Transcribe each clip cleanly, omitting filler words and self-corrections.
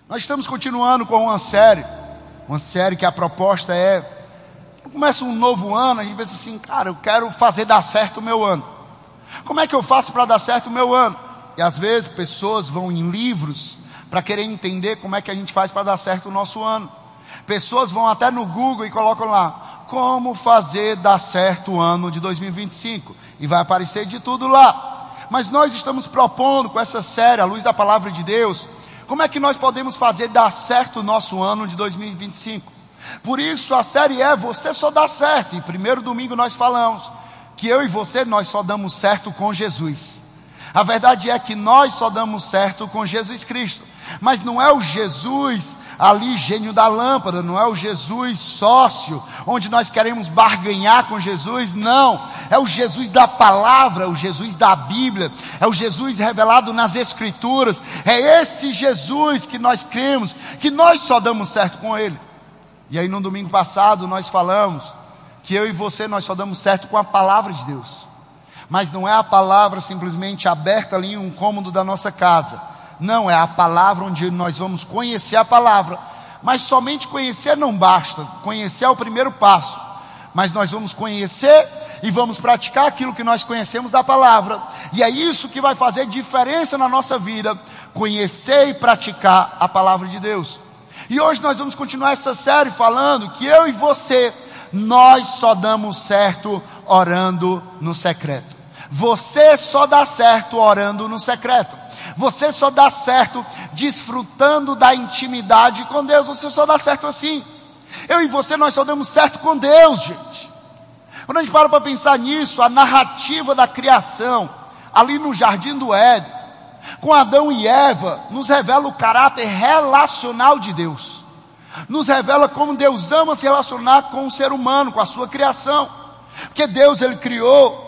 Nós estamos continuando com uma série que a proposta é, começa um novo ano, a gente pensa assim, cara, eu quero fazer dar certo o meu ano. Como é que eu faço para dar certo o meu ano? E às vezes pessoas vão em livros para querer entender como é que a gente faz para dar certo o nosso ano. Pessoas vão até no Google e colocam lá, como fazer dar certo o ano de 2025. E vai aparecer de tudo lá. Mas nós estamos propondo com essa série, à luz da palavra de Deus, como é que nós podemos fazer dar certo o nosso ano de 2025? Por isso a série é Você Só Dá Certo. E primeiro domingo nós falamos que eu e você, nós só damos certo com Jesus. A verdade é que nós só damos certo com Jesus Cristo. Mas não é o Jesus ali gênio da lâmpada, não é o Jesus sócio, onde nós queremos barganhar com Jesus, não, é o Jesus da palavra, é o Jesus da Bíblia, é o Jesus revelado nas Escrituras, é esse Jesus que nós cremos, que nós só damos certo com Ele. E aí no domingo passado nós falamos que eu e você, nós só damos certo com a palavra de Deus, mas não é a palavra simplesmente aberta ali em um cômodo da nossa casa. Não, é a palavra onde nós vamos conhecer a palavra. Mas somente conhecer não basta. Conhecer é o primeiro passo. Mas nós vamos conhecer e vamos praticar aquilo que nós conhecemos da palavra. E é isso que vai fazer diferença na nossa vida. Conhecer e praticar a palavra de Deus. E hoje nós vamos continuar essa série falando que eu e você, nós só damos certo orando no secreto. Você só dá certo orando no secreto. Você só dá certo desfrutando da intimidade com Deus. Você só dá certo assim. Eu e você, nós só damos certo com Deus, gente. Quando a gente para pensar nisso, a narrativa da criação, ali no jardim do Éden, com Adão e Eva, nos revela o caráter relacional de Deus. Nos revela como Deus ama se relacionar com o ser humano, com a sua criação. Porque Deus, Ele criou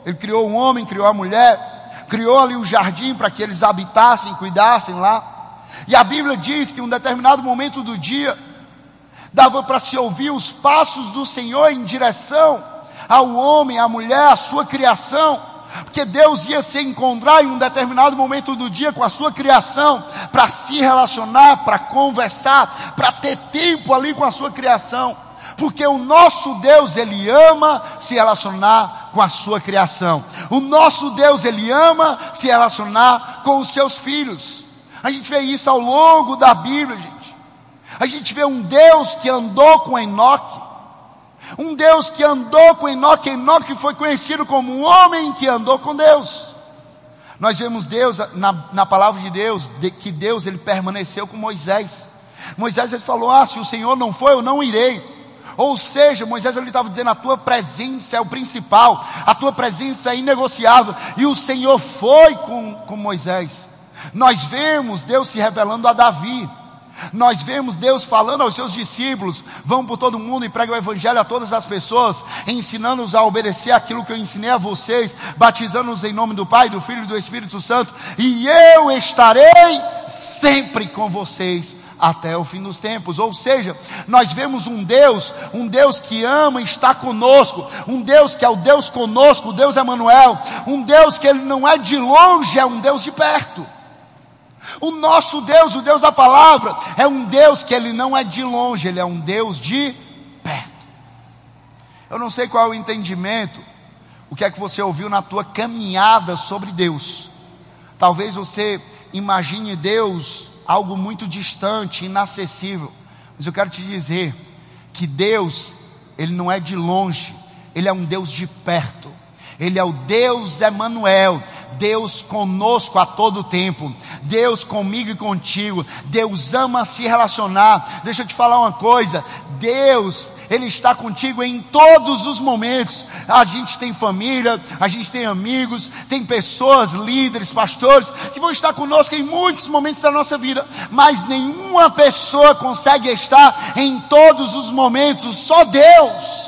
o homem, criou a mulher, criou ali o jardim para que eles habitassem, cuidassem lá. E a Bíblia diz que em um determinado momento do dia, dava para se ouvir os passos do Senhor em direção ao homem, à mulher, à sua criação. Porque Deus ia se encontrar em um determinado momento do dia com a sua criação, para se relacionar, para conversar, para ter tempo ali com a sua criação. Porque o nosso Deus, Ele ama se relacionar com a sua criação. O nosso Deus, Ele ama se relacionar com os seus filhos. A gente vê isso ao longo da Bíblia, gente. A gente vê um Deus que andou com Enoque. Um Deus que andou com Enoque. Enoque foi conhecido como um homem que andou com Deus. Nós vemos Deus, na palavra de Deus, que Deus, Ele permaneceu com Moisés. Moisés, ele falou, se o Senhor não foi, eu não irei. Ou seja, Moisés, ele estava dizendo, a tua presença é o principal, a tua presença é inegociável. E o Senhor foi com Moisés. Nós vemos Deus se revelando a Davi. Nós vemos Deus falando aos seus discípulos, vão por todo mundo e pregam o evangelho a todas as pessoas, ensinando-os a obedecer aquilo que eu ensinei a vocês, batizando-os em nome do Pai, do Filho e do Espírito Santo, e eu estarei sempre com vocês até o fim dos tempos. Ou seja, nós vemos um Deus que ama e está conosco, um Deus que é o Deus conosco, o Deus Emanuel, um Deus que Ele não é de longe, é um Deus de perto. O nosso Deus, o Deus da palavra, é um Deus que Ele não é de longe, Ele é um Deus de perto. Eu não sei qual é o entendimento, o que é que você ouviu na tua caminhada sobre Deus. Talvez você imagine Deus algo muito distante, inacessível. Mas eu quero te dizer que Deus, Ele não é de longe, Ele é um Deus de perto. Ele é o Deus Emanuel, Deus conosco a todo tempo, Deus comigo e contigo. Deus ama se relacionar. Deixa eu te falar uma coisa, Deus, Ele está contigo em todos os momentos. A gente tem família, a gente tem amigos, tem pessoas, líderes, pastores, que vão estar conosco em muitos momentos da nossa vida, mas nenhuma pessoa consegue estar em todos os momentos, só Deus.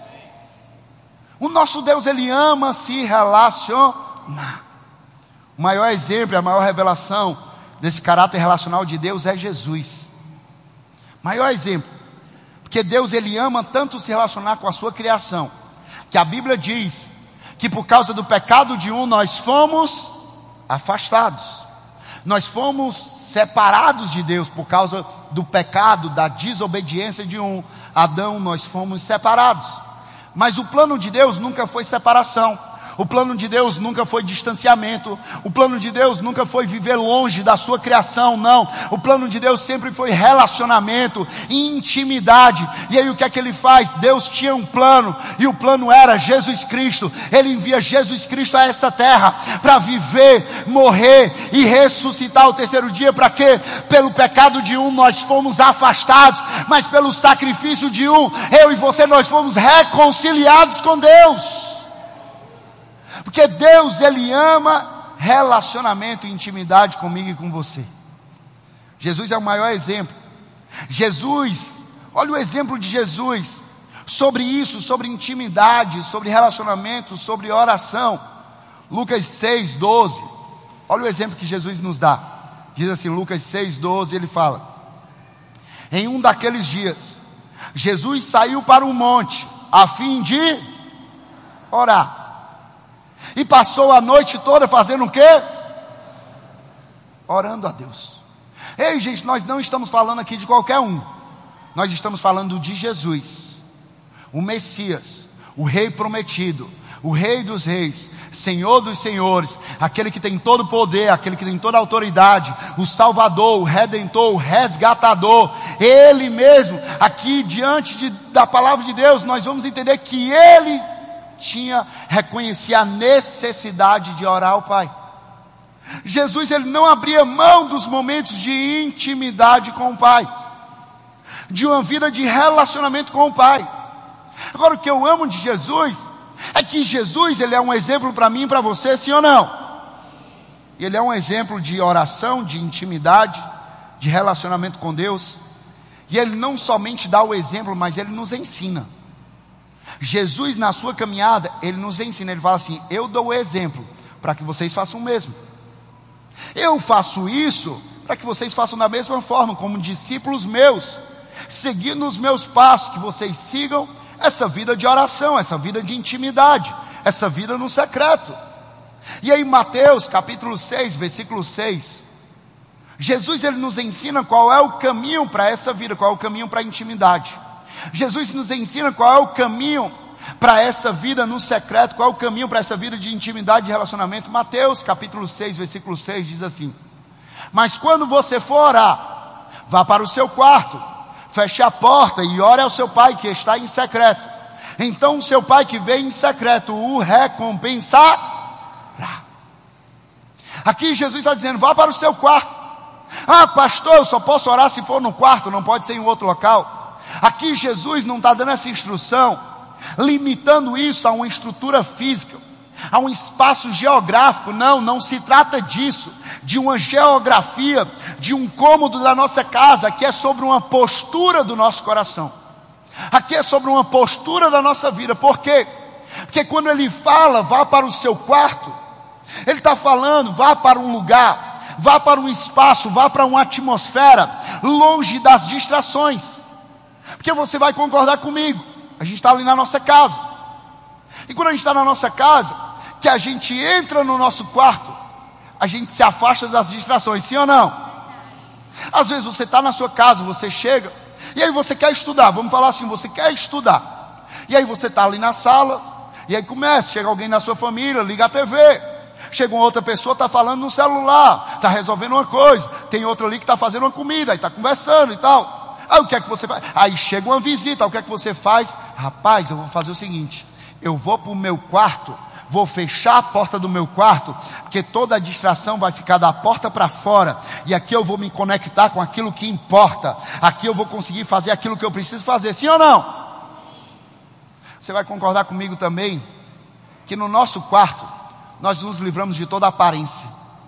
O nosso Deus, Ele ama se relacionar. O maior exemplo, a maior revelação desse caráter relacional de Deus é Jesus. Maior exemplo. Porque Deus, Ele ama tanto se relacionar com a sua criação, que a Bíblia diz que por causa do pecado de um nós fomos afastados. Nós fomos separados de Deus por causa do pecado, da desobediência de Adão, nós fomos separados. Mas o plano de Deus nunca foi separação. O plano de Deus nunca foi distanciamento. O plano de Deus nunca foi viver longe da sua criação, não. O plano de Deus sempre foi relacionamento, intimidade. E aí o que é que ele faz? Deus tinha um plano, e o plano era Jesus Cristo. Ele envia Jesus Cristo a essa terra para viver, morrer e ressuscitar ao terceiro dia. Para quê? Pelo pecado de nós fomos afastados, mas pelo sacrifício de eu e você, nós fomos reconciliados com Deus. Porque Deus, Ele ama relacionamento e intimidade comigo e com você. Jesus é o maior exemplo. Jesus, olha o exemplo de Jesus sobre isso, sobre intimidade, sobre relacionamento, sobre oração. Lucas 6:12. Olha o exemplo que Jesus nos dá. Diz assim, Lucas 6:12, ele fala: em um daqueles dias, Jesus saiu para um monte a fim de orar. E passou a noite toda fazendo o quê? Orando a Deus. Ei, gente, nós não estamos falando aqui de qualquer um. Nós estamos falando de Jesus, o Messias, o Rei prometido, o Rei dos reis, Senhor dos senhores, aquele que tem todo o poder, aquele que tem toda a autoridade, o Salvador, o Redentor, o Resgatador. Ele mesmo, aqui diante da palavra de Deus, nós vamos entender que Ele reconhecia a necessidade de orar ao Pai. Jesus, ele não abria mão dos momentos de intimidade com o Pai, de uma vida de relacionamento com o Pai. Agora, o que eu amo de Jesus é que Jesus, ele é um exemplo para mim e para você, sim ou não? Ele é um exemplo de oração, de intimidade, de relacionamento com Deus. E ele não somente dá o exemplo, mas ele nos ensina. Jesus, na sua caminhada, ele nos ensina, ele fala assim: eu dou o exemplo para que vocês façam o mesmo. Eu faço isso para que vocês façam da mesma forma, como discípulos meus, seguindo os meus passos, que vocês sigam essa vida de oração, essa vida de intimidade, essa vida no secreto. E aí Mateus capítulo 6, versículo 6, Jesus, ele nos ensina qual é o caminho para essa vida, qual é o caminho para a intimidade. Jesus nos ensina qual é o caminho para essa vida no secreto, qual é o caminho para essa vida de intimidade e relacionamento. Mateus capítulo 6, versículo 6 diz assim: mas quando você for orar, vá para o seu quarto, feche a porta e ore ao seu pai que está em secreto. Então o seu pai que vê em secreto o recompensará. Aqui Jesus está dizendo: vá para o seu quarto. Ah, pastor, eu só posso orar se for no quarto, não pode ser em outro local. Aqui Jesus não está dando essa instrução, limitando isso a uma estrutura física, a um espaço geográfico. Não se trata disso, de uma geografia, de um cômodo da nossa casa. Aqui é sobre uma postura do nosso coração. Aqui é sobre uma postura da nossa vida. Por quê? Porque quando ele fala, vá para o seu quarto, ele está falando, vá para um lugar, vá para um espaço, vá para uma atmosfera, longe das distrações. Porque você vai concordar comigo, a gente está ali na nossa casa, e quando a gente está na nossa casa, que a gente entra no nosso quarto, a gente se afasta das distrações, sim ou não? Às vezes você está na sua casa, você chega, e aí você quer estudar, vamos falar assim, você quer estudar, e aí você está ali na sala, e aí chega alguém na sua família, liga a TV, chega uma outra pessoa, está falando no celular, está resolvendo uma coisa, tem outra ali que está fazendo uma comida, aí está conversando e tal. Aí o que é que você faz? Aí chega uma visita, o que é que você faz? Rapaz, eu vou fazer o seguinte, eu vou para o meu quarto, vou fechar a porta do meu quarto, porque toda a distração vai ficar da porta para fora, e aqui eu vou me conectar com aquilo que importa, aqui eu vou conseguir fazer aquilo que eu preciso fazer, sim ou não? Você vai concordar comigo também, que no nosso quarto, nós nos livramos de toda aparência.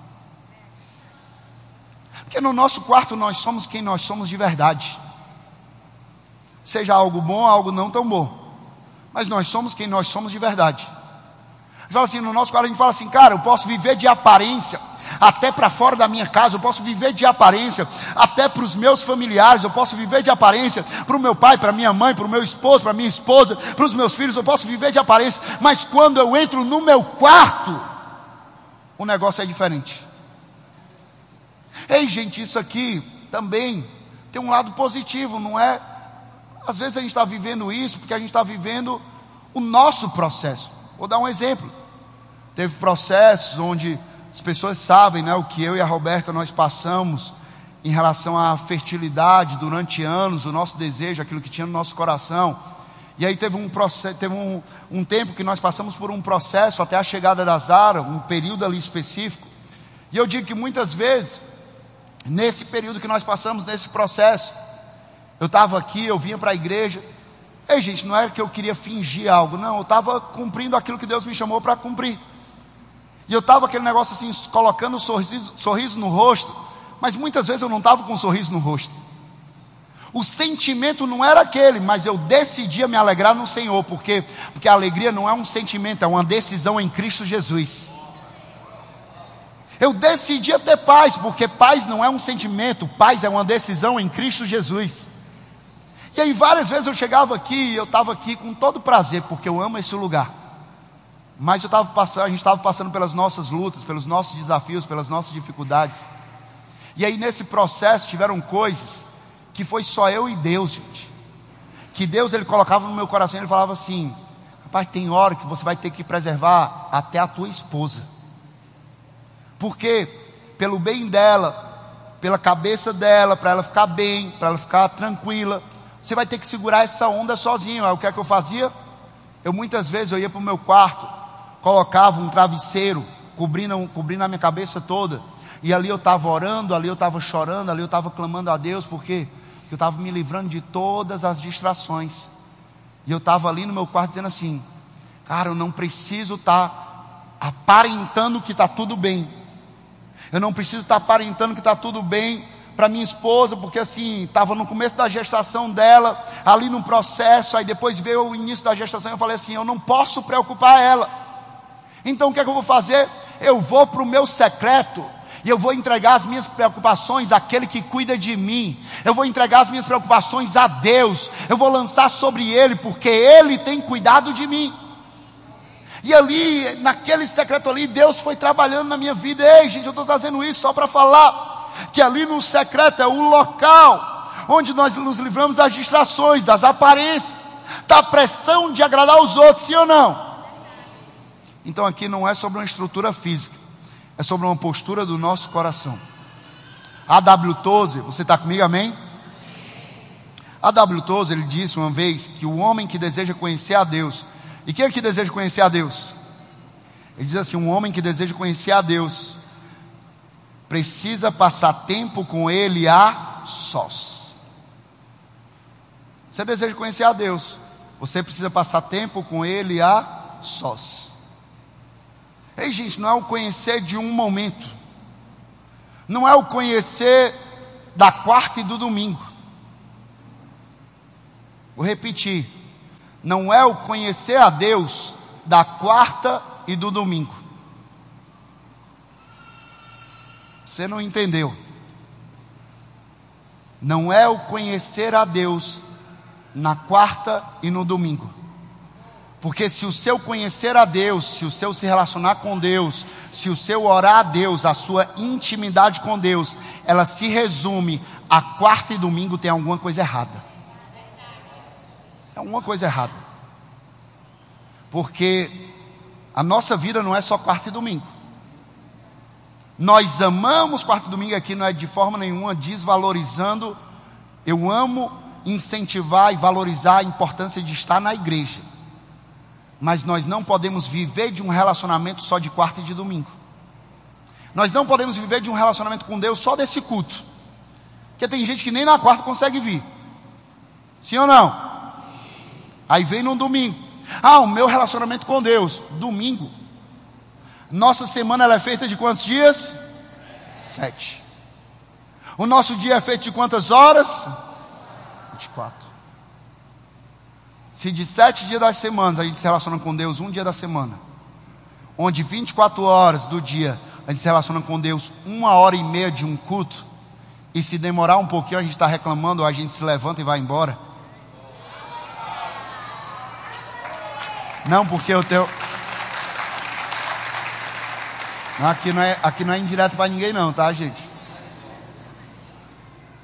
Porque no nosso quarto nós somos quem nós somos de verdade. Seja algo bom, algo não tão bom, mas nós somos quem nós somos de verdade. Fala assim, no nosso quarto a gente fala assim: cara, eu posso viver de aparência até para fora da minha casa, eu posso viver de aparência até para os meus familiares, eu posso viver de aparência para o meu pai, para a minha mãe, para o meu esposo, para a minha esposa, para os meus filhos, eu posso viver de aparência, mas quando eu entro no meu quarto, o negócio é diferente. Ei, gente, isso aqui também tem um lado positivo, não é? Às vezes a gente está vivendo isso porque a gente está vivendo o nosso processo. Vou dar um exemplo. Teve processos onde as pessoas sabem, né, o que eu e a Roberta nós passamos em relação à fertilidade durante anos, o nosso desejo, aquilo que tinha no nosso coração. E aí teve um tempo que nós passamos por um processo até a chegada da Zara, um período ali específico. E eu digo que muitas vezes, nesse período que nós passamos, nesse processo, eu estava aqui, eu vinha para a igreja. Ei, gente, não era que eu queria fingir algo, não, eu estava cumprindo aquilo que Deus me chamou para cumprir. E eu estava aquele negócio assim, colocando sorriso no rosto, mas muitas vezes eu não estava com um sorriso no rosto. O sentimento não era aquele, mas eu decidia me alegrar no Senhor. Por quê? Porque a alegria não é um sentimento, é uma decisão em Cristo Jesus. Eu decidia ter paz, porque paz não é um sentimento, paz é uma decisão em Cristo Jesus. E aí várias vezes eu chegava aqui, e eu estava aqui com todo prazer, porque eu amo esse lugar. Mas a gente estava passando pelas nossas lutas, pelos nossos desafios, pelas nossas dificuldades. E aí nesse processo tiveram coisas que foi só eu e Deus, gente. Que Deus, Ele colocava no meu coração, Ele falava assim: rapaz, tem hora que você vai ter que preservar até a tua esposa. Porque pelo bem dela, pela cabeça dela, para ela ficar bem, para ela ficar tranquila, você vai ter que segurar essa onda sozinho. Aí o que é que eu fazia? Eu muitas vezes eu ia para o meu quarto, colocava um travesseiro, cobrindo a minha cabeça toda. E ali eu estava orando, ali eu estava chorando, ali eu estava clamando a Deus, porque eu estava me livrando de todas as distrações. E eu estava ali no meu quarto dizendo assim: cara, eu não preciso estar aparentando que está tudo bem. Eu não preciso estar aparentando que está tudo bem para minha esposa, porque assim, estava no começo da gestação dela, ali no processo, aí depois veio o início da gestação, eu falei assim: eu não posso preocupar ela. Então o que é que eu vou fazer? Eu vou para o meu secreto, e eu vou entregar as minhas preocupações àquele que cuida de mim. Eu vou entregar as minhas preocupações a Deus. Eu vou lançar sobre Ele, porque Ele tem cuidado de mim. E ali, naquele secreto ali, Deus foi trabalhando na minha vida. Ei, gente, eu estou trazendo isso só para falar que ali no secreto é o local onde nós nos livramos das distrações, das aparências, da pressão de agradar os outros, sim ou não? Então aqui não é sobre uma estrutura física, é sobre uma postura do nosso coração. A.W. Tozer, você está comigo, amém? A.W. Tozer, ele disse uma vez que o homem que deseja conhecer a Deus, e quem é que deseja conhecer a Deus? Ele diz assim: um homem que deseja conhecer a Deus precisa passar tempo com Ele a sós. Você deseja conhecer a Deus, você precisa passar tempo com Ele a sós. Ei, gente, não é o conhecer de um momento, não é o conhecer da quarta e do domingo. Vou repetir: não é o conhecer a Deus da quarta e do domingo. Você não entendeu? Não é o conhecer a Deus na quarta e no domingo. Porque se o seu conhecer a Deus, se o seu se relacionar com Deus, se o seu orar a Deus, a sua intimidade com Deus, ela se resume a quarta e domingo, tem alguma coisa errada. É alguma coisa errada. Porque a nossa vida não é só quarta e domingo. Nós amamos quarta e domingo, aqui não é de forma nenhuma desvalorizando. Eu amo incentivar e valorizar a importância de estar na igreja. Mas nós não podemos viver de um relacionamento só de quarta e de domingo. Nós não podemos viver de um relacionamento com Deus só desse culto. Porque tem gente que nem na quarta consegue vir. Sim ou não? Aí vem no domingo. Ah, o meu relacionamento com Deus. Domingo. Nossa semana ela é feita de quantos dias? 7. O nosso dia é feito de quantas horas? 24. Se de 7 dias das semanas a gente se relaciona com Deus um dia da semana, onde 24 horas do dia a gente se relaciona com Deus 1h30 de um culto, e se demorar um pouquinho a gente está reclamando, ou a gente se levanta e vai embora. Não, porque eu tenho... Aqui não é indireto para ninguém não, tá, gente?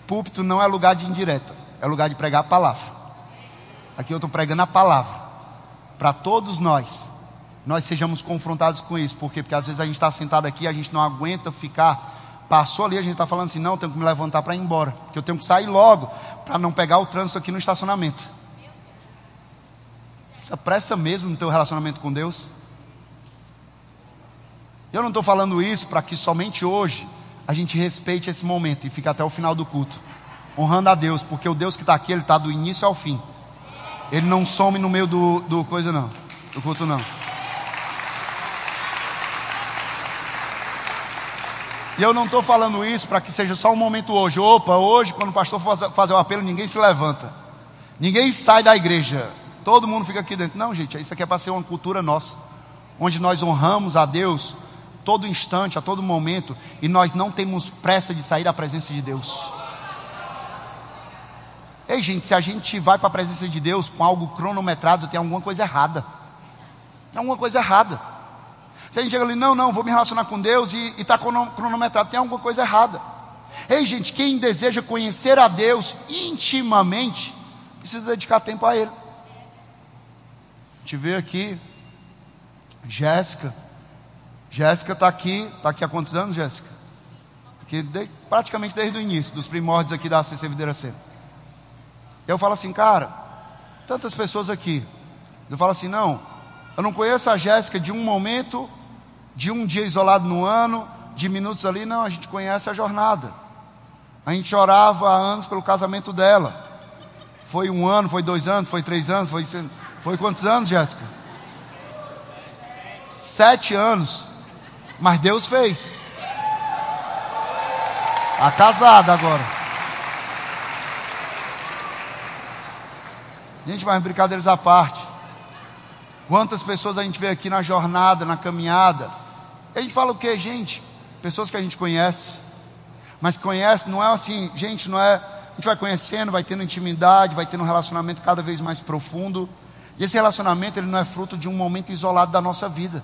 púlpito não é lugar de indireta, é lugar de pregar a palavra. Aqui eu estou pregando a palavra. Para todos nós sejamos confrontados com isso. Por quê? Porque às vezes a gente está sentado aqui, a gente não aguenta ficar. Passou ali, a gente está falando assim, não, eu tenho que me levantar para ir embora. Porque eu tenho que sair logo, para não pegar o trânsito aqui no estacionamento. Essa pressa mesmo no teu relacionamento com Deus. Eu não estou falando isso para que somente hoje a gente respeite esse momento e fique até o final do culto, honrando a Deus, porque o Deus que está aqui, Ele está do início ao fim. Ele não some no meio do coisa não, do culto não. E eu não estou falando isso para que seja só um momento hoje. Opa, hoje quando o pastor fazer o apelo, ninguém se levanta, ninguém sai da igreja, todo mundo fica aqui dentro. Não, gente, isso aqui é para ser uma cultura nossa, onde nós honramos a Deus todo instante, a todo momento, e nós não temos pressa de sair da presença de Deus. Ei, gente, se a gente vai para a presença de Deus com algo cronometrado, tem alguma coisa errada. Tem alguma coisa errada. Se a gente chega ali, não, vou me relacionar com Deus e está cronometrado, tem alguma coisa errada. Ei, gente, quem deseja conhecer a Deus intimamente, precisa dedicar tempo a Ele. A gente vê aqui, Jéssica está aqui há quantos anos, Jéssica? Aqui praticamente desde o início, dos primórdios aqui da ACC Videira Centro. Eu falo assim, cara, tantas pessoas aqui. Eu falo assim, não, eu não conheço a Jéssica de um momento, de um dia isolado no ano, de minutos ali, não, a gente conhece a jornada. A gente orava há anos pelo casamento dela. Foi 1 ano, foi 2 anos, foi 3 anos, foi quantos anos, Jéssica? 7 anos. Mas Deus fez. Está casada agora. Gente, mas brincadeiras à parte. Quantas pessoas a gente vê aqui na jornada, na caminhada. E a gente fala o quê, gente? Pessoas que a gente conhece. Mas conhece, não é assim, gente, não é... A gente vai conhecendo, vai tendo intimidade, vai tendo um relacionamento cada vez mais profundo. E esse relacionamento, ele não é fruto de um momento isolado da nossa vida.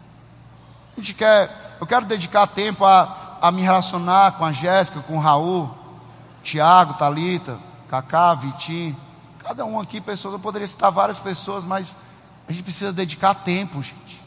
Eu quero dedicar tempo a me relacionar com a Jéssica, com o Raul, Tiago, Thalita, Cacá, Vitinho, cada um aqui, pessoas, eu poderia citar várias pessoas, mas a gente precisa dedicar tempo, gente.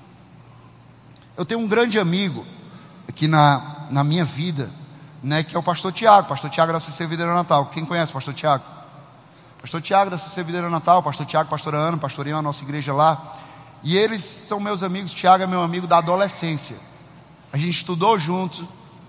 Eu tenho um grande amigo aqui na minha vida, né, que é o pastor Tiago da CC Videira Natal. Quem conhece o pastor Tiago? Pastor Tiago da CC Videira Natal, pastor Tiago, pastora Ana, pastoreiam a nossa igreja lá. E eles são meus amigos. Tiago é meu amigo da adolescência. A gente estudou junto.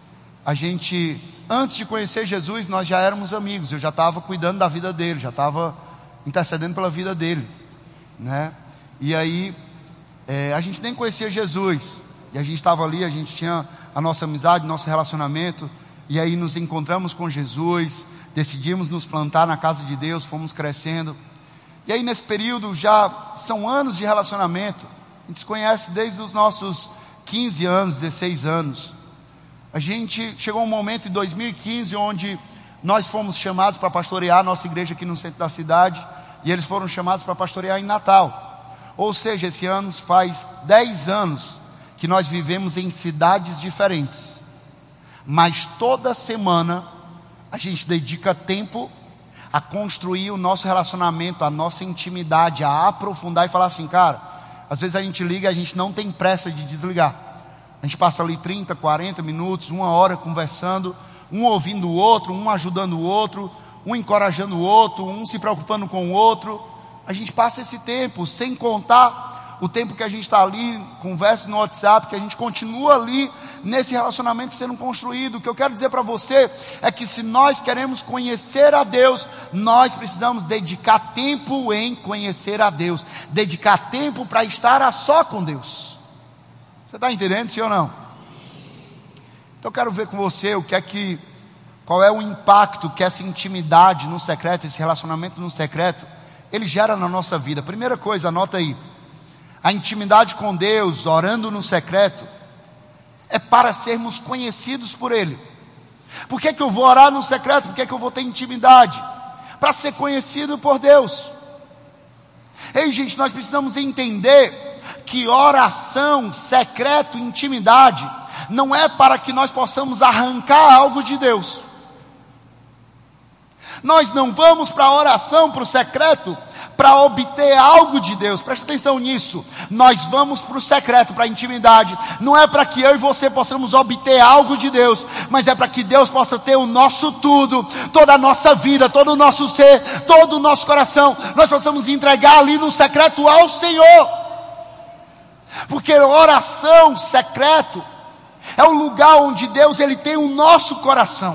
Antes de conhecer Jesus, nós já éramos amigos. Eu já estava cuidando da vida dele, já estava intercedendo pela vida dele, né? E aí, a gente nem conhecia Jesus. E a gente estava ali, a gente tinha a nossa amizade, nosso relacionamento. E aí nos encontramos com Jesus, decidimos nos plantar na casa de Deus, fomos crescendo. E aí nesse período já são anos de relacionamento. A gente se conhece desde os nossos 15 anos, 16 anos. A gente chegou um momento em 2015 onde nós fomos chamados para pastorear a nossa igreja aqui no centro da cidade. E eles foram chamados para pastorear em Natal. Ou seja, esse ano faz 10 anos que nós vivemos em cidades diferentes. Mas toda semana a gente dedica tempo a construir o nosso relacionamento, a nossa intimidade, a aprofundar e falar assim, cara, às vezes a gente liga e a gente não tem pressa de desligar. A gente passa ali 30, 40 minutos, 1 hora conversando, um ouvindo o outro, um ajudando o outro, um encorajando o outro, um se preocupando com o outro. A gente passa esse tempo, sem contar o tempo que a gente está ali, conversa no WhatsApp, que a gente continua ali nesse relacionamento sendo construído. O que eu quero dizer para você é que se nós queremos conhecer a Deus, nós precisamos dedicar tempo em conhecer a Deus, dedicar tempo para estar a só com Deus. Você está entendendo, sim ou não? Então eu quero ver com você qual é o impacto que essa intimidade no secreto, esse relacionamento no secreto, ele gera na nossa vida. Primeira coisa, anota aí. A intimidade com Deus, orando no secreto, é para sermos conhecidos por Ele. Por que eu vou orar no secreto? Por que eu vou ter intimidade? Para ser conhecido por Deus. Ei, gente, nós precisamos entender que oração, secreto, intimidade, não é para que nós possamos arrancar algo de Deus. Nós não vamos para a oração, para o secreto, para obter algo de Deus. Presta atenção nisso. Nós vamos para o secreto, para a intimidade. Não é para que eu e você possamos obter algo de Deus, mas é para que Deus possa ter o nosso tudo, toda a nossa vida, todo o nosso ser, todo o nosso coração. Nós possamos entregar ali no secreto ao Senhor. Porque oração, secreto, é o lugar onde Deus ele tem o nosso coração.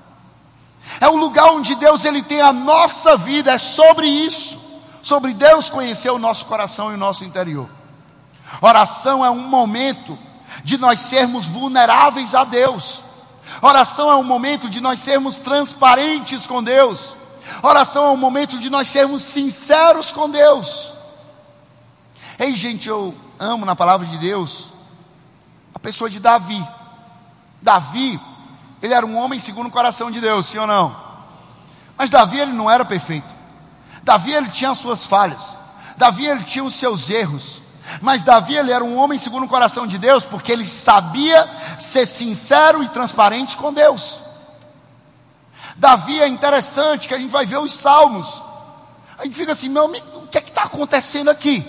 É o lugar onde Deus ele tem a nossa vida. É sobre isso. Sobre Deus conhecer o nosso coração e o nosso interior. Oração é um momento de nós sermos vulneráveis a Deus. Oração é um momento de nós sermos transparentes com Deus. Oração é um momento de nós sermos sinceros com Deus. Ei, gente, eu amo na palavra de Deus a pessoa de Davi. Davi, ele era um homem segundo o coração de Deus, sim ou não? Mas Davi, ele não era perfeito. Davi, ele tinha as suas falhas. Davi, ele tinha os seus erros. Mas Davi, ele era um homem segundo o coração de Deus, porque ele sabia ser sincero e transparente com Deus. Davi, é interessante que a gente vai ver os salmos. A gente fica assim, meu amigo, o que é que está acontecendo aqui?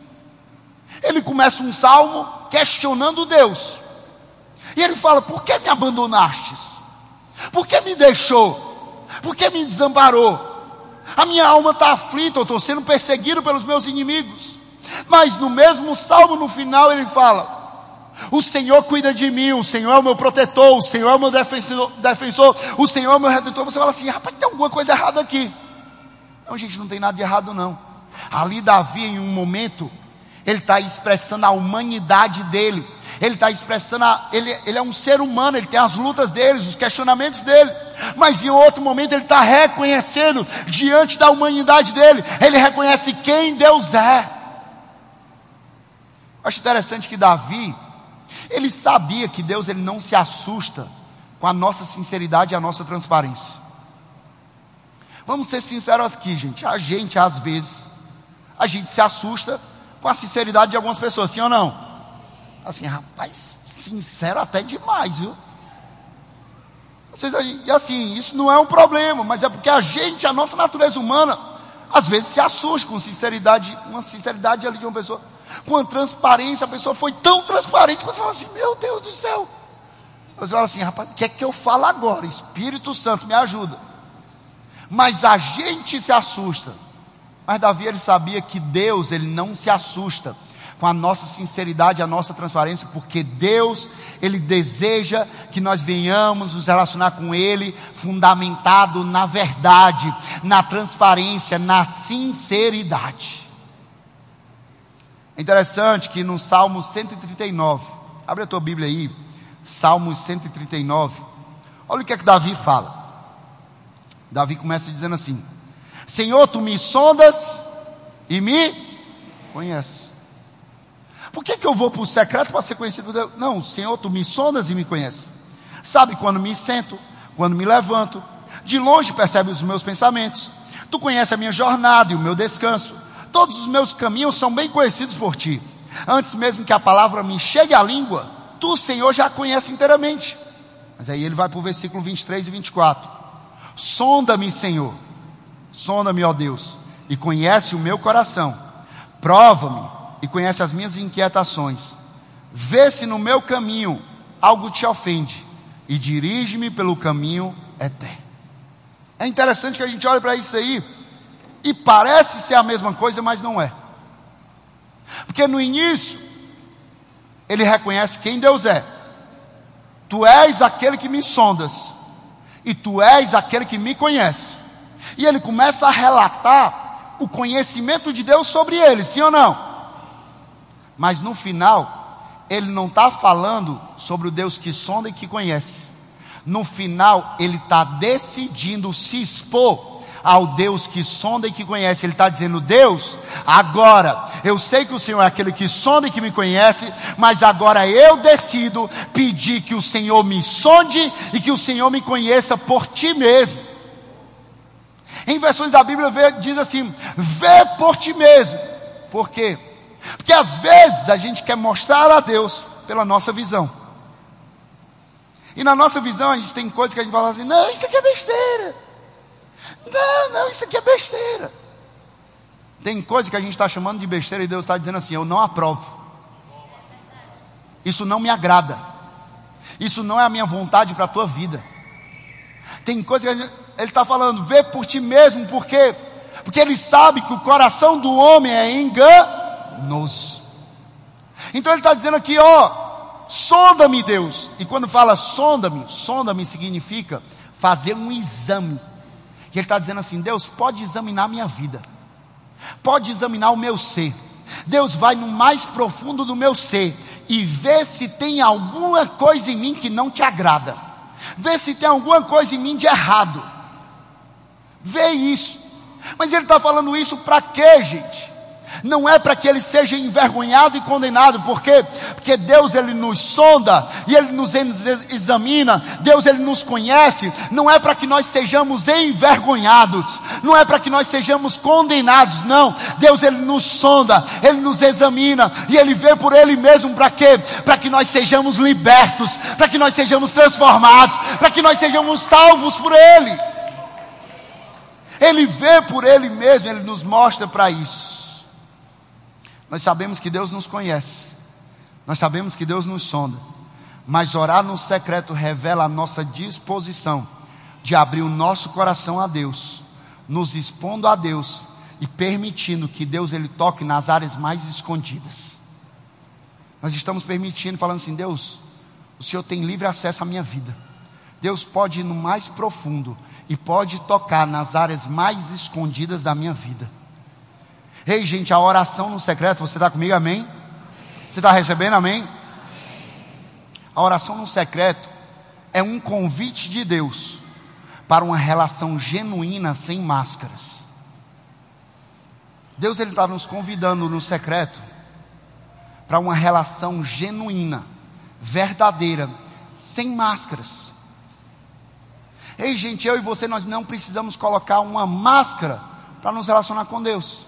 Ele começa um salmo questionando Deus. E ele fala, por que me abandonastes? Por que me deixou? Por que me desamparou? A minha alma está aflita, eu estou sendo perseguido pelos meus inimigos. Mas no mesmo salmo, no final, ele fala, o Senhor cuida de mim, o Senhor é o meu protetor, o Senhor é o meu defensor, o Senhor é o meu redentor. Você fala assim, rapaz, tem alguma coisa errada aqui. Não, gente, não tem nada de errado não. Ali Davi, em um momento, ele está expressando a humanidade dele. Ele está expressando, ele é um ser humano, ele tem as lutas dele, os questionamentos dele. Mas em outro momento ele está reconhecendo, diante da humanidade dele, ele reconhece quem Deus é. Eu acho interessante que Davi, ele sabia que Deus ele não se assusta com a nossa sinceridade e a nossa transparência. Vamos ser sinceros aqui, gente. A gente, às vezes, a gente se assusta com a sinceridade de algumas pessoas, sim ou não? Assim, rapaz, sincero até demais, viu? E assim, isso não é um problema, mas é porque a nossa natureza humana, às vezes se assusta com sinceridade, uma sinceridade ali de uma pessoa, com a transparência. A pessoa foi tão transparente que você fala assim, meu Deus do céu. Você fala assim, rapaz, o que é que eu falo agora? Espírito Santo, me ajuda. Mas a gente se assusta. Mas Davi, ele sabia que Deus, ele não se assusta com a nossa sinceridade, a nossa transparência, porque Deus, ele deseja que nós venhamos nos relacionar com ele, fundamentado na verdade, na transparência, na sinceridade. É interessante que no Salmo 139, abre a tua Bíblia aí, Salmo 139, olha o que é que Davi fala. Davi começa dizendo assim, Senhor, tu me sondas e me conheces. Por que eu vou para o secreto para ser conhecido por Deus? Não, Senhor, tu me sondas e me conheces. Sabe quando me sento, quando me levanto. De longe percebe os meus pensamentos. Tu conheces a minha jornada e o meu descanso. Todos os meus caminhos são bem conhecidos por ti. Antes mesmo que a palavra me chegue à língua, tu, Senhor, já a conheces inteiramente. Mas aí ele vai para o versículo 23 e 24. Sonda-me, Senhor. Sonda-me, ó Deus, e conhece o meu coração. Prova-me e conhece as minhas inquietações. Vê se no meu caminho algo te ofende e dirige-me pelo caminho eterno. É interessante que a gente olha para isso aí e parece ser a mesma coisa, mas não é. Porque no início ele reconhece quem Deus é. Tu és aquele que me sondas e tu és aquele que me conhece. E ele começa a relatar o conhecimento de Deus sobre ele, sim ou não? Mas no final, ele não está falando sobre o Deus que sonda e que conhece. No final, ele está decidindo se expor ao Deus que sonda e que conhece. Ele está dizendo, Deus, agora, eu sei que o Senhor é aquele que sonda e que me conhece, mas agora eu decido pedir que o Senhor me sonde e que o Senhor me conheça por ti mesmo. Em versões da Bíblia diz assim, vê por ti mesmo. Por quê? Porque às vezes a gente quer mostrar a Deus pela nossa visão. E na nossa visão a gente tem coisas que a gente fala assim, não, isso aqui é besteira. Não, isso aqui é besteira. Tem coisa que a gente está chamando de besteira e Deus está dizendo assim: eu não aprovo. Isso não me agrada. Isso não é a minha vontade para a tua vida. Tem coisa que Ele está falando: vê por ti mesmo, porque Ele sabe que o coração do homem é enganoso. Então Ele está dizendo aqui, sonda-me, Deus. E quando fala sonda-me significa fazer um exame. E Ele está dizendo assim: Deus, pode examinar a minha vida, pode examinar o meu ser. Deus, vai no mais profundo do meu ser e vê se tem alguma coisa em mim que não te agrada. Vê se tem alguma coisa em mim de errado. Vê isso. Mas Ele está falando isso para quê, gente? Não é para que ele seja envergonhado e condenado. Por quê? Porque Deus, Ele nos sonda e Ele nos examina. Deus, Ele nos conhece. Não é para que nós sejamos envergonhados, não é para que nós sejamos condenados, não. Deus, Ele nos sonda, Ele nos examina e Ele vê por Ele mesmo. Para quê? Para que nós sejamos libertos, para que nós sejamos transformados, para que nós sejamos salvos por Ele. Ele vê por Ele mesmo, Ele nos mostra para isso. Nós sabemos que Deus nos conhece, nós sabemos que Deus nos sonda, mas orar no secreto revela a nossa disposição de abrir o nosso coração a Deus, nos expondo a Deus e permitindo que Deus, Ele toque nas áreas mais escondidas. Nós estamos permitindo, falando assim: Deus, o Senhor tem livre acesso à minha vida. Deus pode ir no mais profundo e pode tocar nas áreas mais escondidas da minha vida. Ei, gente, a oração no secreto, você está comigo, amém? Você está recebendo, amém? A oração no secreto é um convite de Deus para uma relação genuína, sem máscaras. Deus, Ele está nos convidando no secreto para uma relação genuína, verdadeira, sem máscaras. Ei, gente, eu e você, nós não precisamos colocar uma máscara para nos relacionar com Deus.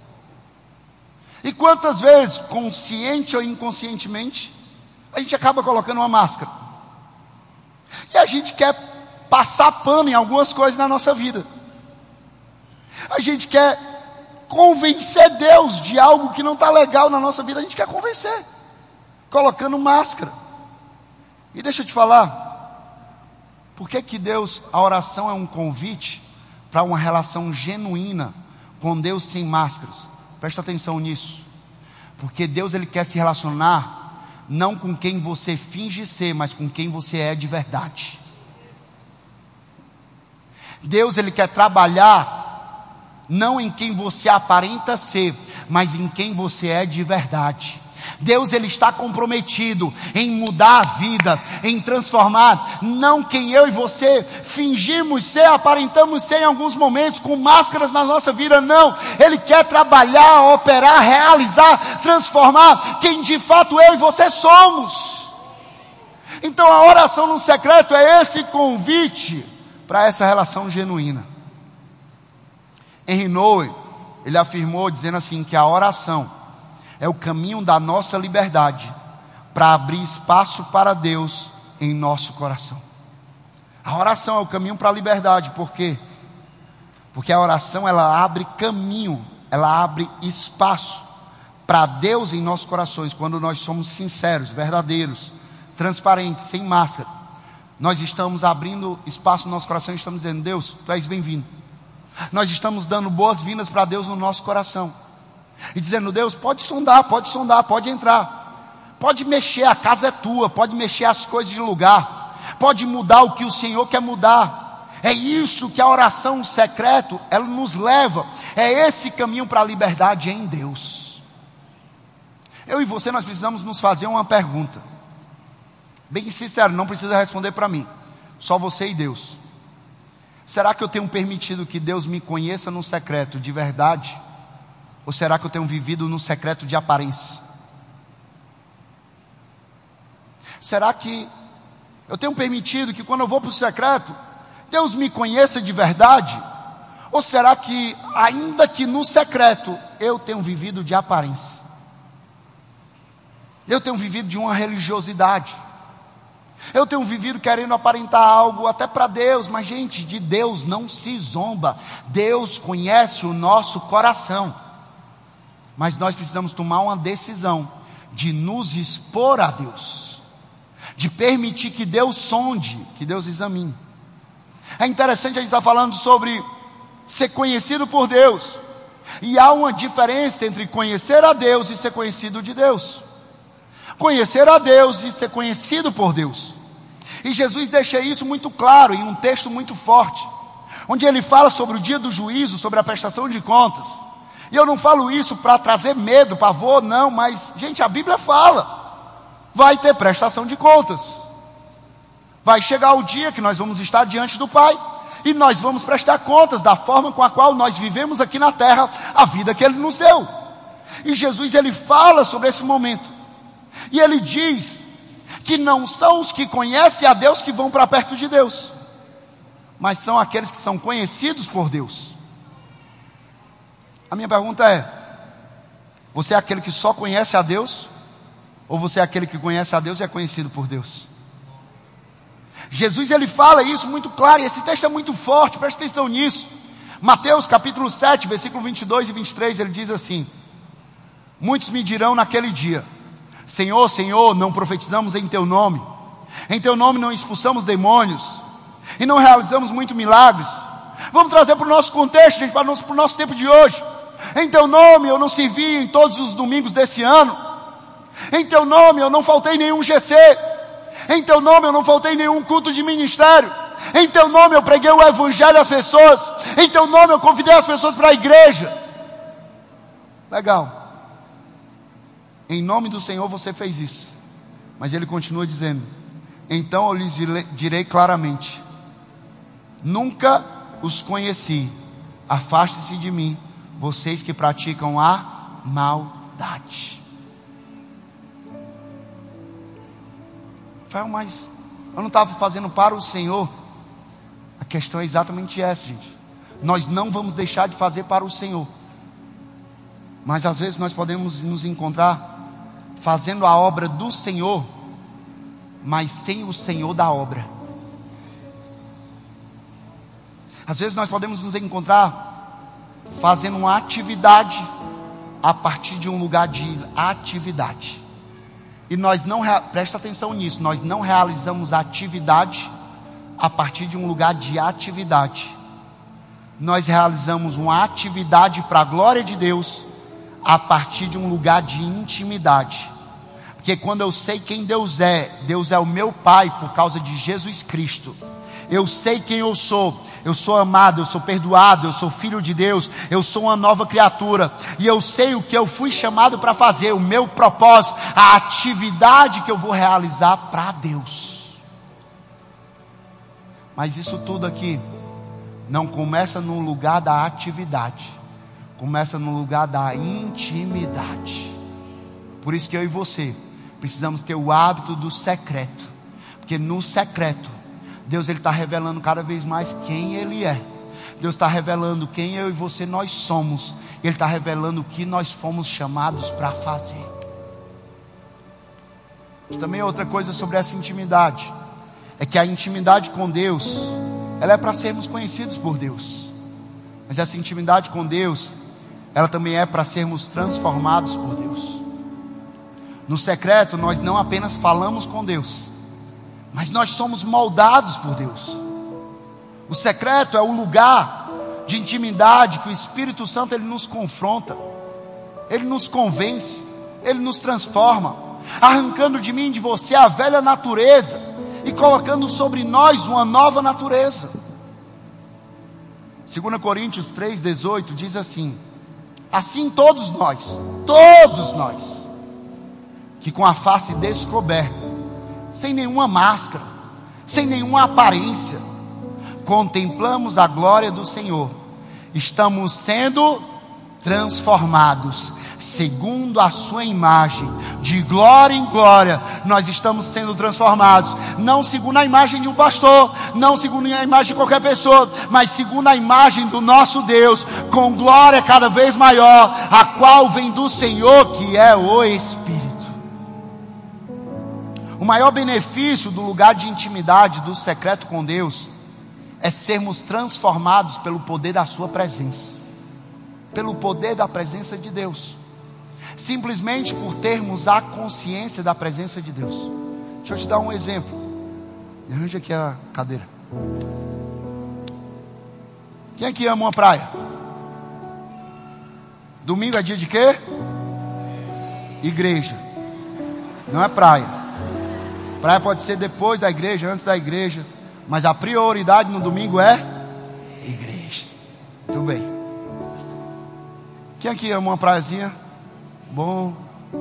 E quantas vezes, consciente ou inconscientemente, a gente acaba colocando uma máscara. E a gente quer passar pano em algumas coisas na nossa vida. A gente quer convencer Deus de algo que não está legal na nossa vida. A gente quer convencer, colocando máscara. E deixa eu te falar, por que Deus, a oração é um convite para uma relação genuína com Deus sem máscaras? Presta atenção nisso. Porque Deus, Ele quer se relacionar não com quem você finge ser, mas com quem você é de verdade. Deus, Ele quer trabalhar não em quem você aparenta ser, mas em quem você é de verdade. Deus, Ele está comprometido em mudar a vida, em transformar, não quem eu e você fingimos ser, aparentamos ser em alguns momentos, com máscaras na nossa vida, não. Ele quer trabalhar, operar, realizar, transformar quem de fato eu e você somos. Então a oração no secreto é esse convite para essa relação genuína. Henry Nouwen, ele afirmou dizendo assim, que a oração é o caminho da nossa liberdade para abrir espaço para Deus em nosso coração. A oração é o caminho para a liberdade. Por quê? Porque a oração, ela abre caminho, ela abre espaço para Deus em nossos corações. Quando nós somos sinceros, verdadeiros, transparentes, sem máscara, nós estamos abrindo espaço no nosso coração e estamos dizendo: Deus, Tu és bem-vindo. Nós estamos dando boas-vindas para Deus no nosso coração. E dizendo: Deus, pode sondar, pode entrar, pode mexer, a casa é tua, pode mexer as coisas de lugar, pode mudar o que o Senhor quer mudar. É isso que a oração secreto, ela nos leva, é esse caminho para a liberdade em Deus. Eu e você, nós precisamos nos fazer uma pergunta, bem sincero, não precisa responder para mim, só você e Deus. Será que eu tenho permitido que Deus me conheça no secreto de verdade? Ou será que eu tenho vivido no secreto de aparência? Será que eu tenho permitido que quando eu vou para o secreto, Deus me conheça de verdade? Ou será que, ainda que no secreto, eu tenho vivido de aparência? Eu tenho vivido de uma religiosidade. Eu tenho vivido querendo aparentar algo até para Deus, mas gente, de Deus não se zomba. Deus conhece o nosso coração. Mas nós precisamos tomar uma decisão de nos expor a Deus, de permitir que Deus sonde, que Deus examine. É interessante a gente estar falando sobre ser conhecido por Deus, e há uma diferença entre conhecer a Deus e ser conhecido de Deus. Conhecer a Deus e ser conhecido por Deus. E Jesus deixa isso muito claro em um texto muito forte, onde ele fala sobre o dia do juízo, sobre a prestação de contas. E eu não falo isso para trazer medo, pavor, não, mas, gente, a Bíblia fala, vai ter prestação de contas. Vai chegar o dia que nós vamos estar diante do Pai, e nós vamos prestar contas da forma com a qual nós vivemos aqui na terra, a vida que Ele nos deu. E Jesus, ele fala sobre esse momento, e ele diz que não são os que conhecem a Deus que vão para perto de Deus, mas são aqueles que são conhecidos por Deus. A minha pergunta é: você é aquele que só conhece a Deus? Ou você é aquele que conhece a Deus e é conhecido por Deus? Jesus, ele fala isso muito claro, e esse texto é muito forte, presta atenção nisso. Mateus capítulo 7, versículo 22 e 23, ele diz assim: muitos me dirão naquele dia: Senhor, Senhor, não profetizamos em Teu nome, em Teu nome não expulsamos demônios, e não realizamos muitos milagres. Vamos trazer para o nosso contexto, gente, para o nosso tempo de hoje. Em Teu nome eu não servi em todos os domingos desse ano, em Teu nome eu não faltei nenhum GC, em Teu nome eu não faltei nenhum culto de ministério, em Teu nome eu preguei o Evangelho às pessoas, em Teu nome eu convidei as pessoas para a igreja. Legal. Em nome do Senhor você fez isso. Mas ele continua dizendo: então eu lhes direi claramente: nunca os conheci. Afaste-se de mim, vocês que praticam a maldade. Mas eu não estava fazendo para o Senhor. A questão é exatamente essa, gente. Nós não vamos deixar de fazer para o Senhor, mas às vezes nós podemos nos encontrar fazendo a obra do Senhor, mas sem o Senhor da obra. Às vezes nós podemos nos encontrar fazendo uma atividade a partir de um lugar de atividade. E nós não, presta atenção nisso, nós não realizamos a atividade a partir de um lugar de atividade. Nós realizamos uma atividade para a glória de Deus a partir de um lugar de intimidade. Porque quando eu sei quem Deus é o meu Pai por causa de Jesus Cristo. Eu sei quem eu sou amado, eu sou perdoado, eu sou filho de Deus, eu sou uma nova criatura, e eu sei o que eu fui chamado para fazer, o meu propósito, a atividade que eu vou realizar para Deus. Mas isso tudo aqui não começa no lugar da atividade, começa no lugar da intimidade. Por isso que eu e você precisamos ter o hábito do secreto, porque no secreto Deus está revelando cada vez mais quem Ele é. Deus está revelando quem eu e você nós somos. Ele está revelando o que nós fomos chamados para fazer. Mas também outra coisa sobre essa intimidade é que a intimidade com Deus, ela é para sermos conhecidos por Deus. Mas essa intimidade com Deus, ela também é para sermos transformados por Deus. No secreto nós não apenas falamos com Deus, mas nós somos moldados por Deus. O secreto é o lugar de intimidade que o Espírito Santo ele nos confronta, ele nos convence, ele nos transforma, arrancando de mim e de você a velha natureza e colocando sobre nós uma nova natureza. 2 Coríntios 3,18 diz assim: assim todos nós, que com a face descoberta, sem nenhuma máscara, sem nenhuma aparência, contemplamos a glória do Senhor, estamos sendo transformados segundo a sua imagem, de glória em glória. Nós estamos sendo transformados, não segundo a imagem de um pastor, não segundo a imagem de qualquer pessoa, mas segundo a imagem do nosso Deus, com glória cada vez maior, a qual vem do Senhor, que é o Espírito. O maior benefício do lugar de intimidade, do secreto com Deus, é sermos transformados pelo poder da sua presença, pelo poder da presença de Deus, simplesmente por termos a consciência da presença de Deus. Deixa eu te dar um exemplo. Arranja aqui a cadeira. Quem aqui ama uma praia? Domingo é dia de quê? Igreja. Não é praia. Praia pode ser depois da igreja, antes da igreja, mas a prioridade no domingo é igreja. Muito bem. Quem aqui ama uma praiazinha? Bom.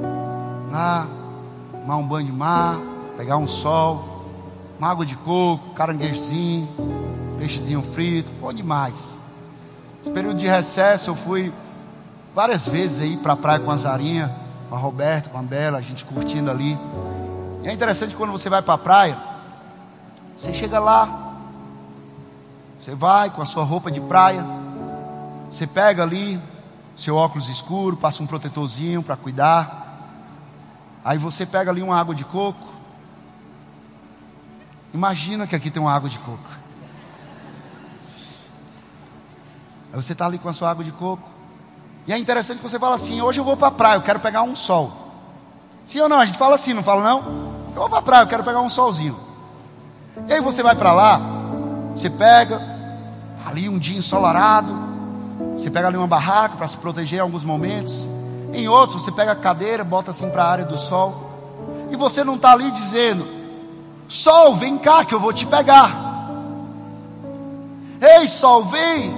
Tomar um banho de mar, pegar um sol, uma água de coco, caranguejozinho, peixezinho frito, bom demais. Esse período de recesso eu fui várias vezes aí para a praia com a Zarinha, com a Roberta, com a Bela, a gente curtindo ali. E é interessante que quando você vai para a praia, você chega lá, você vai com a sua roupa de praia, você pega ali seu óculos escuro, passa um protetorzinho para cuidar. Aí você pega ali uma água de coco. Imagina que aqui tem uma água de coco. Aí você está ali com a sua água de coco. E é interessante que você fala assim: hoje eu vou para a praia, eu quero pegar um sol. Sim ou não? A gente fala assim, não fala não? Eu vou para a praia, eu quero pegar um solzinho. E aí você vai para lá, você pega ali um dia ensolarado, você pega ali uma barraca para se proteger em alguns momentos. Em outros você pega a cadeira, bota assim para a área do sol. E você não está ali dizendo: sol, vem cá que eu vou te pegar. Ei, sol, vem.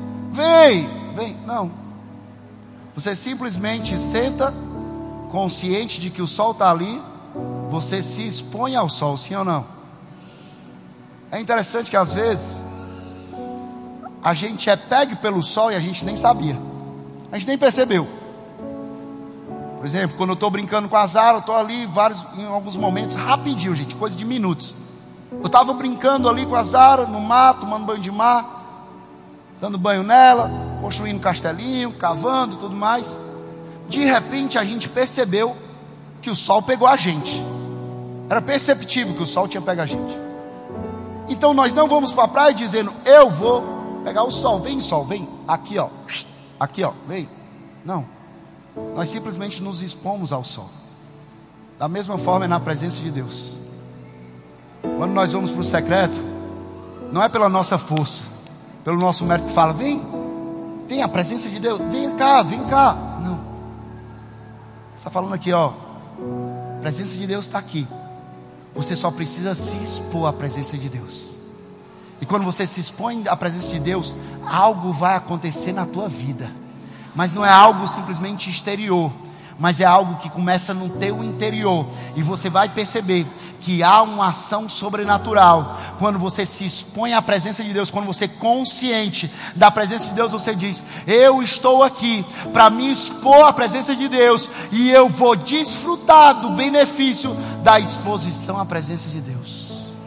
Não. Você simplesmente senta, consciente de que o sol está ali. Você se expõe ao sol, sim ou não? É interessante que às vezes a gente é pego pelo sol e a gente nem sabia, a gente nem percebeu. Por exemplo, quando eu estou brincando com a Zara, eu estou ali em alguns momentos, rapidinho, gente, coisa de minutos. Eu estava brincando ali com a Zara, no mar, tomando banho de mar, dando banho nela, construindo castelinho, cavando e tudo mais. De repente a gente percebeu que o sol pegou a gente. Era perceptível que o sol tinha pego a gente. Então nós não vamos para a praia dizendo: eu vou pegar o sol, vem, aqui ó, vem. Não. Nós simplesmente nos expomos ao sol. Da mesma forma é na presença de Deus. Quando nós vamos para o secreto, não é pela nossa força, pelo nosso mérito que fala: vem a presença de Deus, vem cá. Não. Está falando aqui, ó, a presença de Deus está aqui. Você só precisa se expor à presença de Deus. E quando você se expõe à presença de Deus, algo vai acontecer na tua vida. Mas não é algo simplesmente exterior, mas é algo que começa no teu interior. E você vai perceber que há uma ação sobrenatural quando você se expõe à presença de Deus. Quando você é consciente da presença de Deus, você diz: eu estou aqui para me expor à presença de Deus, e eu vou desfrutar do benefício da exposição à presença de Deus.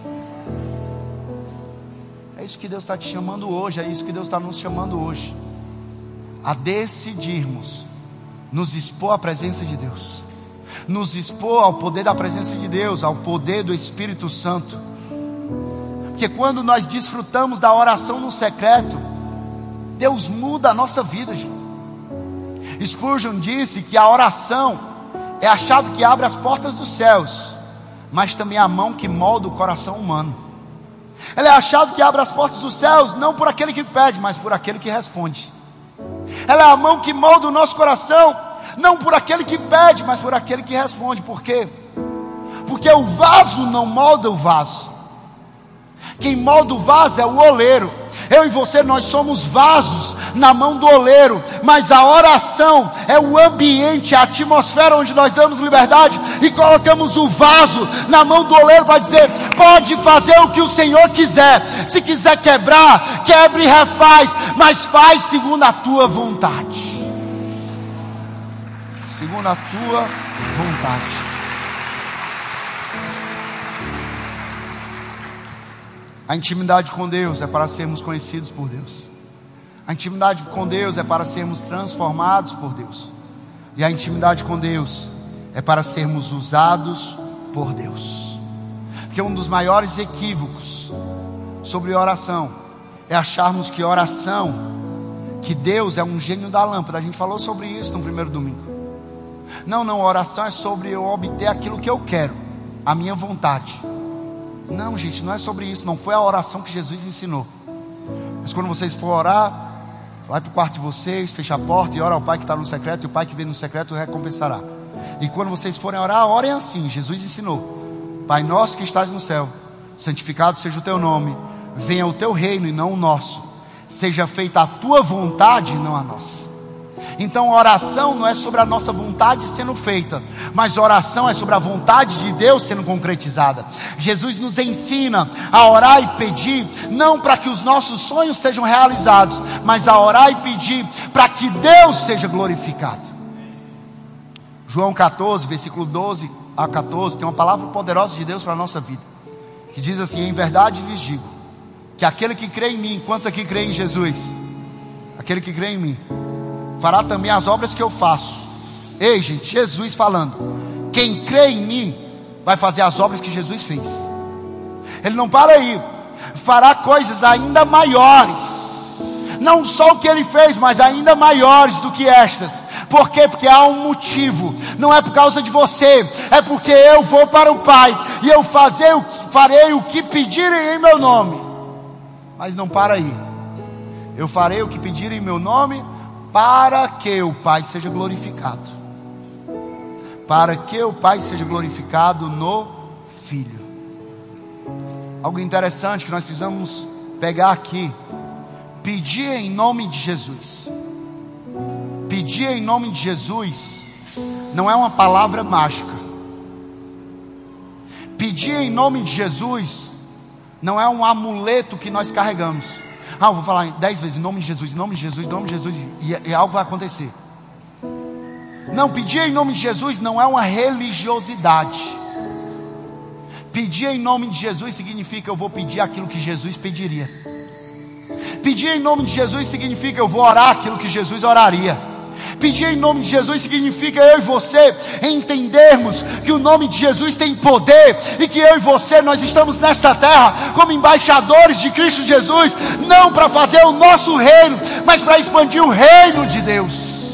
É isso que Deus está te chamando hoje, é isso que Deus está nos chamando hoje, a decidirmos nos expor à presença de Deus, nos expor ao poder da presença de Deus, ao poder do Espírito Santo. Porque quando nós desfrutamos da oração no secreto, Deus muda a nossa vida, gente. Spurgeon disse que a oração é a chave que abre as portas dos céus, mas também a mão que molda o coração humano. Ela é a chave que abre as portas dos céus, não por aquele que pede, mas por aquele que responde. Ela é a mão que molda o nosso coração, não por aquele que pede, mas por aquele que responde. Por quê? Porque o vaso não molda o vaso. Quem molda o vaso é o oleiro. Eu e você, nós somos vasos na mão do oleiro. Mas a oração é o ambiente, a atmosfera onde nós damos liberdade e colocamos o vaso na mão do oleiro para dizer: pode fazer o que o Senhor quiser. Se quiser quebrar, quebre e refaz, mas faz segundo a tua vontade. Segundo a tua vontade. A intimidade com Deus é para sermos conhecidos por Deus. A intimidade com Deus é para sermos transformados por Deus. E a intimidade com Deus é para sermos usados por Deus. Porque um dos maiores equívocos sobre oração é acharmos que oração, que Deus é um gênio da lâmpada. A gente falou sobre isso no primeiro domingo. Não, oração é sobre eu obter aquilo que eu quero, a minha vontade. Não, gente, não é sobre isso. Não foi a oração que Jesus ensinou. Mas quando vocês for orar, vai para o quarto de vocês, fecha a porta e ora ao Pai que está no secreto, e o Pai que vem no secreto recompensará. E quando vocês forem orar, orem assim. Jesus ensinou: Pai nosso que estás no céu, santificado seja o teu nome, venha o teu reino e não o nosso, seja feita a tua vontade e não a nossa. Então oração não é sobre a nossa vontade sendo feita, mas oração é sobre a vontade de Deus sendo concretizada. Jesus nos ensina a orar e pedir, não para que os nossos sonhos sejam realizados, mas a orar e pedir para que Deus seja glorificado. João 14, versículo 12 a 14, tem uma palavra poderosa de Deus para a nossa vida, que diz assim: em verdade lhes digo, que aquele que crê em mim, quantos aqui creem em Jesus? Aquele que crê em mim fará também as obras que eu faço. Ei, gente, Jesus falando: quem crê em mim vai fazer as obras que Jesus fez. Ele não para aí, fará coisas ainda maiores, não só o que ele fez, mas ainda maiores do que estas. Por quê? Porque há um motivo. Não é por causa de você, é porque eu vou para o Pai e eu farei o que pedirem em meu nome. Mas não para aí. Eu farei o que pedirem em meu nome, para que o Pai seja glorificado. Para que o Pai seja glorificado no Filho. Algo interessante que nós precisamos pegar aqui: pedir em nome de Jesus. Pedir em nome de Jesus não é uma palavra mágica. Pedir em nome de Jesus não é um amuleto que nós carregamos. Eu vou falar 10 vezes em nome de Jesus, em nome de Jesus, em nome de Jesus, e algo vai acontecer. Não, pedir em nome de Jesus não é uma religiosidade. Pedir em nome de Jesus significa eu vou pedir aquilo que Jesus pediria. Pedir em nome de Jesus significa eu vou orar aquilo que Jesus oraria. Pedir em nome de Jesus significa eu e você entendermos que o nome de Jesus tem poder, e que eu e você, nós estamos nessa terra como embaixadores de Cristo Jesus, não para fazer o nosso reino, mas para expandir o reino de Deus.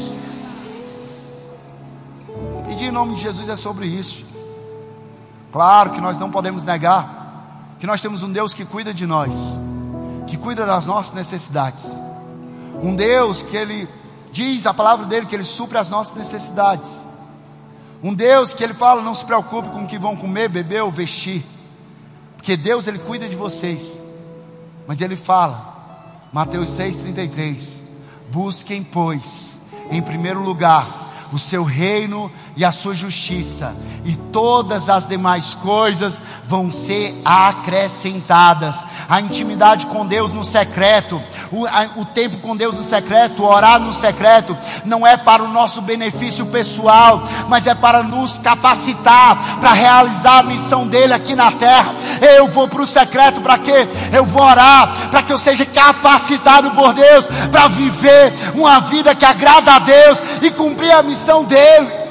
Pedir em nome de Jesus é sobre isso. Claro que nós não podemos negar que nós temos um Deus que cuida de nós, que cuida das nossas necessidades. Um Deus que Ele diz, a palavra dele, que Ele supre as nossas necessidades. Um Deus que Ele fala: não se preocupe com o que vão comer, beber ou vestir, porque Deus, Ele cuida de vocês. Mas Ele fala, Mateus 6,33: busquem, pois, em primeiro lugar o seu reino e a sua justiça, e todas as demais coisas vão ser acrescentadas. A intimidade com Deus no secreto, o tempo com Deus no secreto, orar no secreto, não é para o nosso benefício pessoal, mas é para nos capacitar para realizar a missão dele aqui na terra. Eu vou para o secreto para quê? Eu vou orar para que eu seja capacitado por Deus para viver uma vida que agrada a Deus e cumprir a missão dele.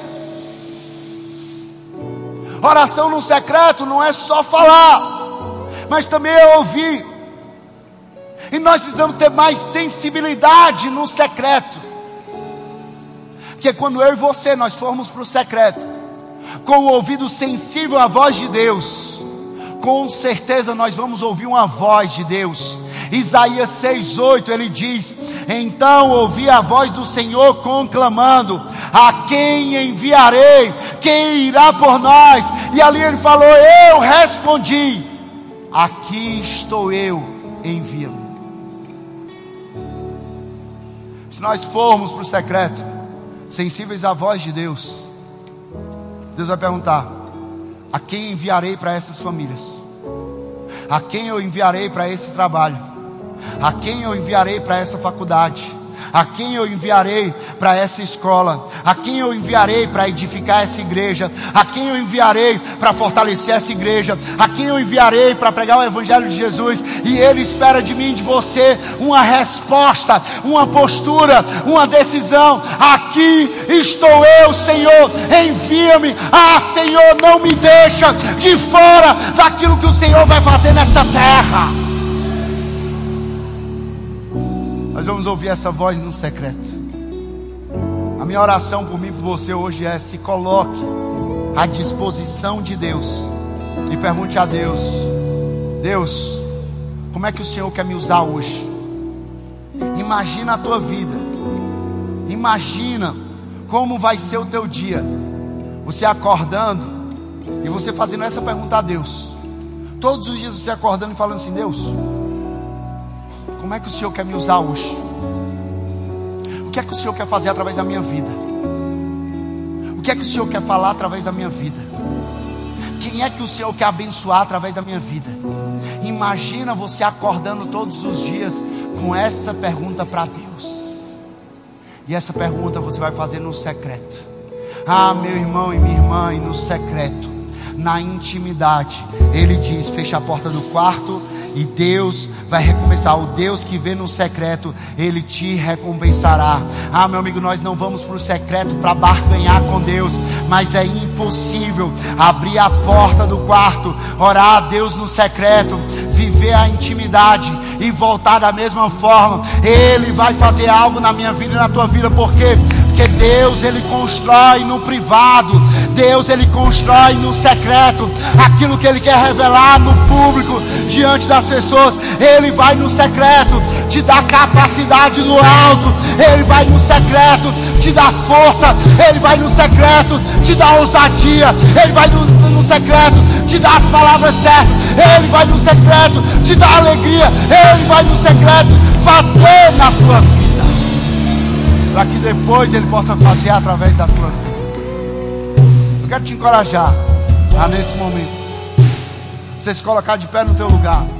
Oração no secreto não é só falar, mas também é ouvir. E nós precisamos ter mais sensibilidade no secreto. Porque quando eu e você, nós formos para o secreto, com o ouvido sensível à voz de Deus, com certeza nós vamos ouvir uma voz de Deus. Isaías 6,8, ele diz: então ouvi a voz do Senhor conclamando: a quem enviarei? Quem irá por nós? E ali ele falou: eu respondi: aqui estou eu, envia-me. Se nós formos para o secreto, sensíveis à voz de Deus, Deus vai perguntar: a quem enviarei para essas famílias? A quem eu enviarei para esse trabalho? A quem eu enviarei para essa faculdade? A quem eu enviarei para essa escola? A quem eu enviarei para edificar essa igreja? A quem eu enviarei para fortalecer essa igreja? A quem eu enviarei para pregar o evangelho de Jesus? E Ele espera de mim e de você uma resposta, uma postura, uma decisão. Aqui estou eu, Senhor, envia-me. Ah, Senhor, não me deixa de fora daquilo que o Senhor vai fazer nessa terra. Nós vamos ouvir essa voz no secreto. A minha oração por mim e por você hoje é: se coloque à disposição de Deus e pergunte a Deus: Deus, como é que o Senhor quer me usar hoje? Imagina a tua vida. Imagina como vai ser o teu dia. Você acordando e você fazendo essa pergunta a Deus. Todos os dias você acordando e falando assim: Deus, como é que o Senhor quer me usar hoje? O que é que o Senhor quer fazer através da minha vida? O que é que o Senhor quer falar através da minha vida? Quem é que o Senhor quer abençoar através da minha vida? Imagina você acordando todos os dias com essa pergunta para Deus. E essa pergunta você vai fazer no secreto. Ah, meu irmão e minha irmã, e no secreto, na intimidade, Ele diz: fecha a porta do quarto e Deus vai recompensar. O Deus que vê no secreto, Ele te recompensará. Ah, meu amigo, nós não vamos para o secreto para barganhar com Deus, mas é impossível abrir a porta do quarto, orar a Deus no secreto, viver a intimidade e voltar da mesma forma. Ele vai fazer algo na minha vida e na tua vida. Por quê? Porque Deus, Ele constrói no privado. Deus, Ele constrói no secreto. Aquilo que Ele quer revelar no público, diante das pessoas, Ele vai no secreto te dar capacidade no alto. Ele vai no secreto te dar força. Ele vai no secreto te dar ousadia. Ele vai no secreto te dar as palavras certas. Ele vai no secreto te dar alegria. Ele vai no secreto fazer na tua vida, para que depois Ele possa fazer através da tua vida. Eu quero te encorajar a nesse momento você se colocar de pé no teu lugar.